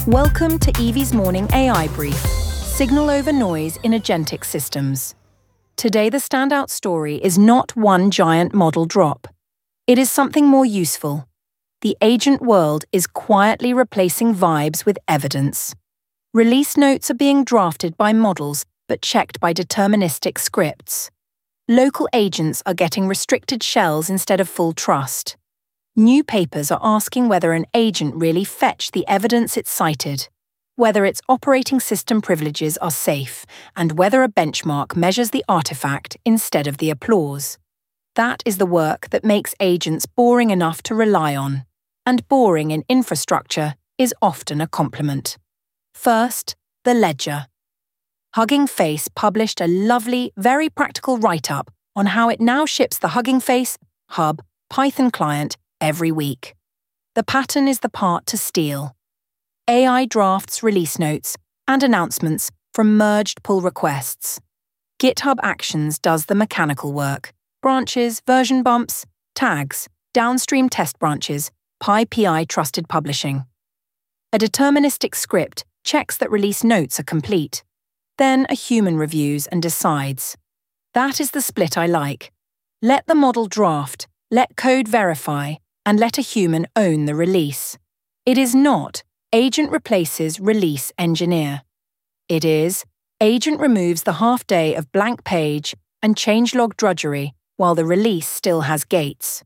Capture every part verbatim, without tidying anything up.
Welcome to Evie's Morning A I Brief, Signal over Noise in Agentic Systems. Today the standout story is not one giant model drop. It is something more useful. The agent world is quietly replacing vibes with evidence. Release notes are being drafted by models but checked by deterministic scripts. Local agents are getting restricted shells instead of full trust. New papers are asking whether an agent really fetched the evidence it cited, whether its operating system privileges are safe, and whether a benchmark measures the artifact instead of the applause. That is the work that makes agents boring enough to rely on, and boring in infrastructure is often a compliment. First, the ledger. Hugging Face published a lovely, very practical write-up on how it now ships the Hugging Face Hub Python client every week. The pattern is the part to steal. A I drafts release notes and announcements from merged pull requests. GitHub Actions does the mechanical work. Branches, version bumps, tags, downstream test branches, PyPI trusted publishing. A deterministic script checks that release notes are complete. Then a human reviews and decides. That is the split I like. Let the model draft, let code verify, and let a human own the release. It is not agent replaces release engineer. It is agent removes the half day of blank page and changelog drudgery while the release still has gates.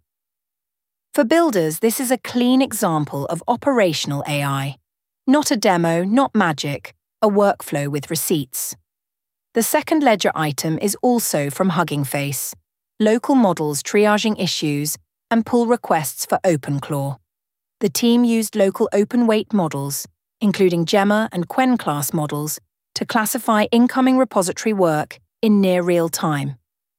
For builders, this is a clean example of operational A I. Not a demo, not magic, a workflow with receipts. The second ledger item is also from Hugging Face. Local models triaging issues and pull requests for OpenClaw. The team used local open-weight models, including Gemma and Qwen class models, to classify incoming repository work in near real time.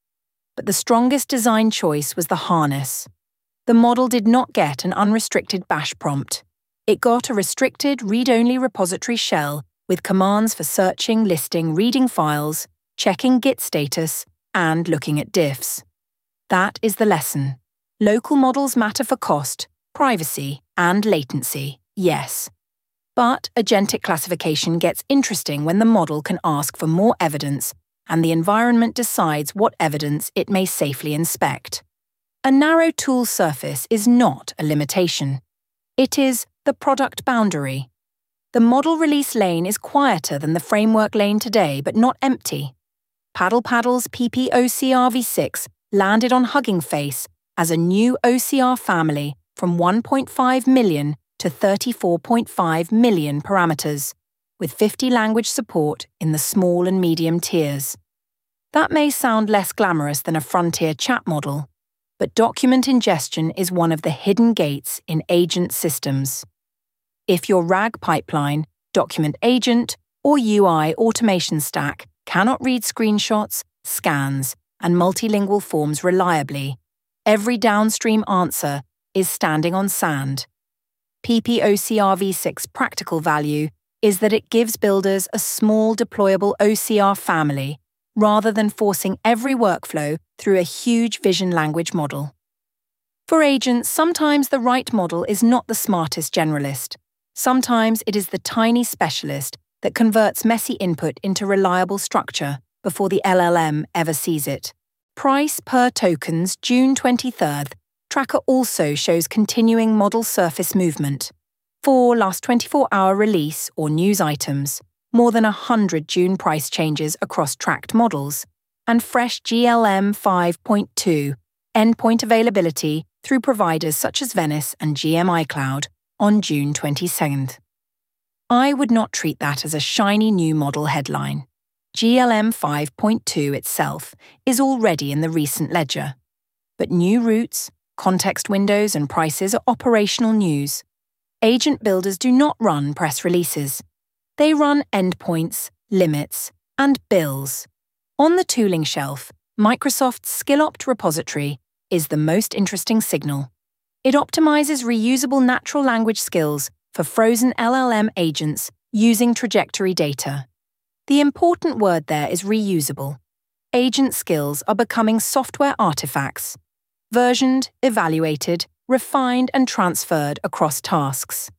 But the strongest design choice was the harness. The model did not get an unrestricted bash prompt. It got a restricted read-only repository shell with commands for searching, listing, reading files, checking Git status, and looking at diffs. That is the lesson. Local models matter for cost, privacy, and latency, yes. But agentic classification gets interesting when the model can ask for more evidence and the environment decides what evidence it may safely inspect. A narrow tool surface is not a limitation. It is the product boundary. The model release lane is quieter than the framework lane today, but not empty. Paddle Paddle's P P O C R v six landed on Hugging Face as a new O C R family from one point five million to thirty-four point five million parameters, with fifty language support in the small and medium tiers. That may sound less glamorous than a frontier chat model, but document ingestion is one of the hidden gates in agent systems. If your RAG pipeline, document agent, or U I automation stack cannot read screenshots, scans, and multilingual forms reliably, every downstream answer is standing on sand. P P O C R v six practical value is that it gives builders a small deployable O C R family rather than forcing every workflow through a huge vision language model. For agents, sometimes the right model is not the smartest generalist. Sometimes it is the tiny specialist that converts messy input into reliable structure before the L L M ever sees it. Price per tokens June twenty-third, Tracker also shows continuing model surface movement. For last twenty-four hour release or news items, more than one hundred June price changes across tracked models, and fresh G L M five point two endpoint availability through providers such as Venice and G M iCloud on June twenty-second. I would not treat that as a shiny new model headline. G L M five point two itself is already in the recent ledger. But new routes, context windows, and prices are operational news. Agent builders do not run press releases. They run endpoints, limits, and bills. On the tooling shelf, Microsoft's SkillOpt repository is the most interesting signal. It optimizes reusable natural language skills for frozen L L M agents using trajectory data. The important word there is reusable. Agent skills are becoming software artifacts, versioned, evaluated, refined, and transferred across tasks.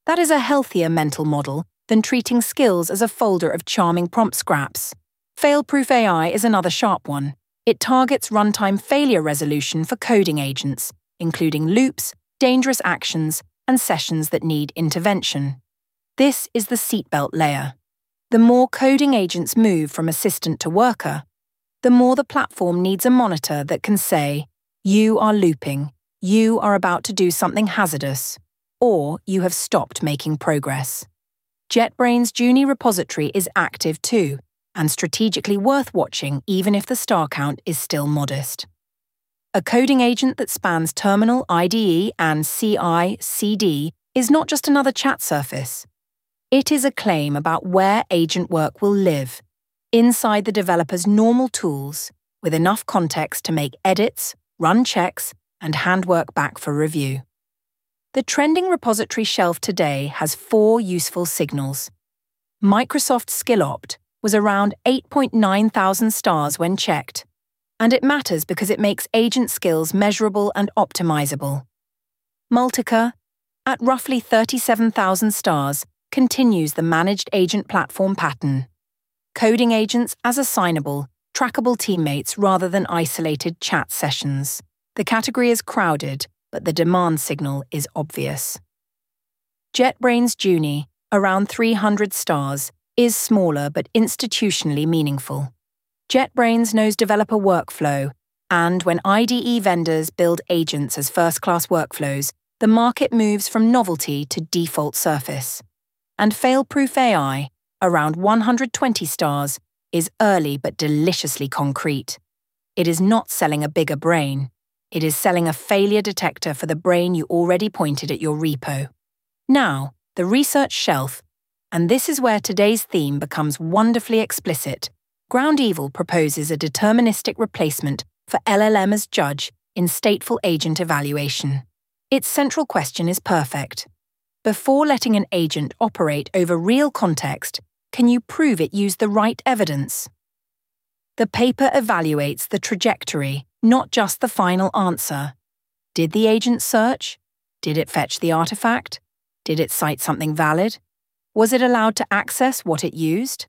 That is a healthier mental model than treating skills as a folder of charming prompt scraps. Fail-proof A I is another sharp one. It targets runtime failure resolution for coding agents, including loops, dangerous actions, and sessions that need intervention. This is the seatbelt layer. The more coding agents move from assistant to worker, the more the platform needs a monitor that can say, "You are looping, you are about to do something hazardous, or you have stopped making progress." JetBrains' Juni repository is active too, and strategically worth watching even if the star count is still modest. A coding agent that spans terminal, I D E, and C I C D is not just another chat surface. It is a claim about where agent work will live, inside the developer's normal tools, with enough context to make edits, run checks, and hand work back for review. The trending repository shelf today has four useful signals. Microsoft SkillOpt was around eight point nine thousand stars when checked, and it matters because it makes agent skills measurable and optimizable. Multica, at roughly thirty-seven thousand stars, continues the managed agent platform pattern. Coding agents as assignable, trackable teammates rather than isolated chat sessions. The category is crowded, but the demand signal is obvious. JetBrains Juni, around three hundred stars, is smaller but institutionally meaningful. JetBrains knows developer workflow, and when I D E vendors build agents as first-class workflows, the market moves from novelty to default surface. And Fail-proof A I, around one hundred twenty stars, is early but deliciously concrete. It is not selling a bigger brain. It is selling a failure detector for the brain you already pointed at your repo. Now, the research shelf, and this is where today's theme becomes wonderfully explicit. Ground Evil proposes a deterministic replacement for L L M as judge in stateful agent evaluation. Its central question is perfect. Before letting an agent operate over real context, can you prove it used the right evidence? The paper evaluates the trajectory, not just the final answer. Did the agent search? Did it fetch the artifact? Did it cite something valid? Was it allowed to access what it used?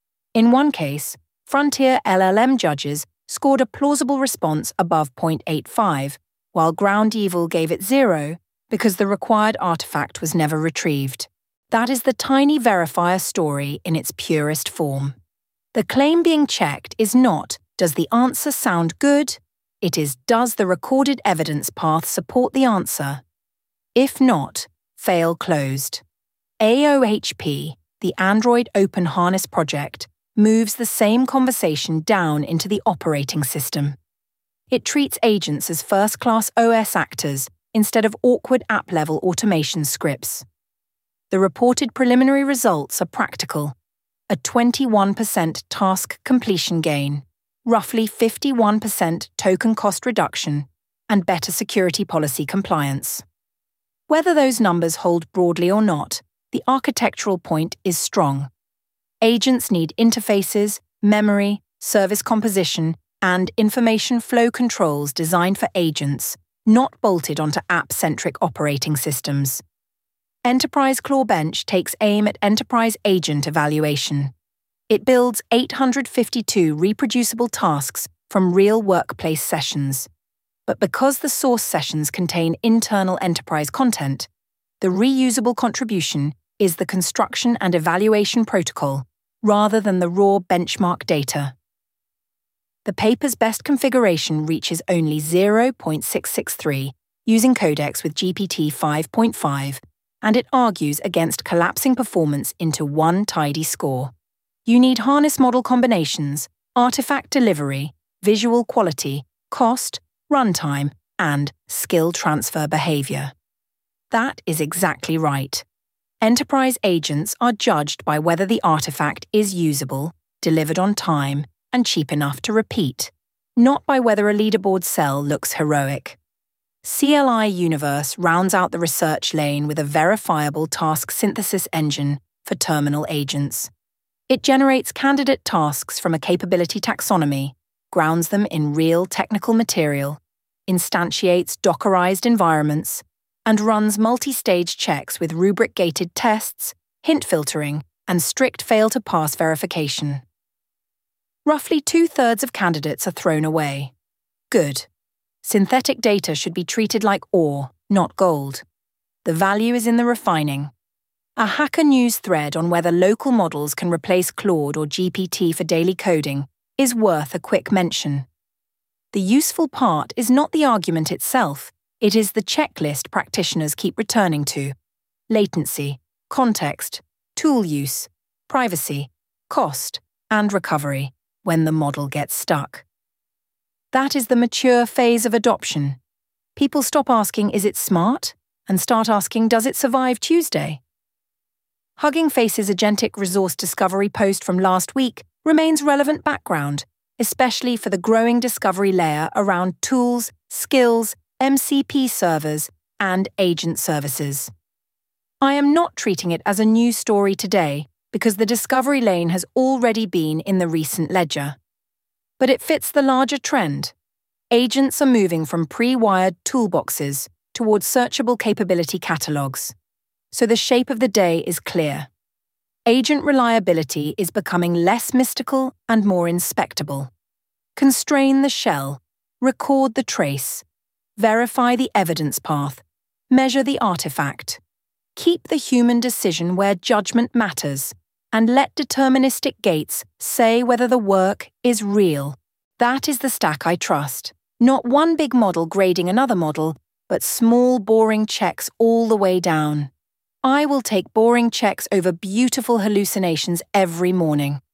In one case, Frontier L L M judges scored a plausible response above zero point eight five, while Ground Evil gave it zero because the required artifact was never retrieved. That is the tiny verifier story in its purest form. The claim being checked is not, does the answer sound good? It is, does the recorded evidence path support the answer? If not, fail closed. A O H P, the Android Open Harness project, moves the same conversation down into the operating system. It treats agents as first-class O S actors instead of awkward app-level automation scripts. The reported preliminary results are practical. A twenty-one percent task completion gain, roughly fifty-one percent token cost reduction, and better security policy compliance. Whether those numbers hold broadly or not, the architectural point is strong. Agents need interfaces, memory, service composition, and information flow controls designed for agents, not bolted onto app-centric operating systems. Enterprise Claw Bench takes aim at enterprise agent evaluation. It builds eight hundred fifty-two reproducible tasks from real workplace sessions. But because the source sessions contain internal enterprise content, the reusable contribution is the construction and evaluation protocol, rather than the raw benchmark data. The paper's best configuration reaches only zero point six six three using codecs with G P T five point five, and it argues against collapsing performance into one tidy score. You need harness model combinations, artifact delivery, visual quality, cost, runtime, and skill transfer behavior. That is exactly right. Enterprise agents are judged by whether the artifact is usable, delivered on time, and cheap enough to repeat, not by whether a leaderboard cell looks heroic. C L I Universe rounds out the research lane with a verifiable task synthesis engine for terminal agents. It generates candidate tasks from a capability taxonomy, grounds them in real technical material, instantiates Dockerized environments, and runs multi-stage checks with rubric-gated tests, hint filtering, and strict fail-to-pass verification. Roughly two-thirds of candidates are thrown away. Good. Synthetic data should be treated like ore, not gold. The value is in the refining. A Hacker News thread on whether local models can replace Claude or G P T for daily coding is worth a quick mention. The useful part is not the argument itself, it is the checklist practitioners keep returning to. Latency, context, tool use, privacy, cost, and recovery when the model gets stuck. That is the mature phase of adoption. People stop asking, is it smart? And start asking, does it survive Tuesday? Hugging Face's Agentic Resource Discovery post from last week remains relevant background, especially for the growing discovery layer around tools, skills, M C P servers, and agent services. I am not treating it as a new story today because the discovery lane has already been in the recent ledger. But it fits the larger trend. Agents are moving from pre-wired toolboxes towards searchable capability catalogs. So the shape of the day is clear. Agent reliability is becoming less mystical and more inspectable. Constrain the shell, record the trace, verify the evidence path, measure the artifact. Keep the human decision where judgment matters, and let deterministic gates say whether the work is real. That is the stack I trust. Not one big model grading another model, but small, boring checks all the way down. I will take boring checks over beautiful hallucinations every morning.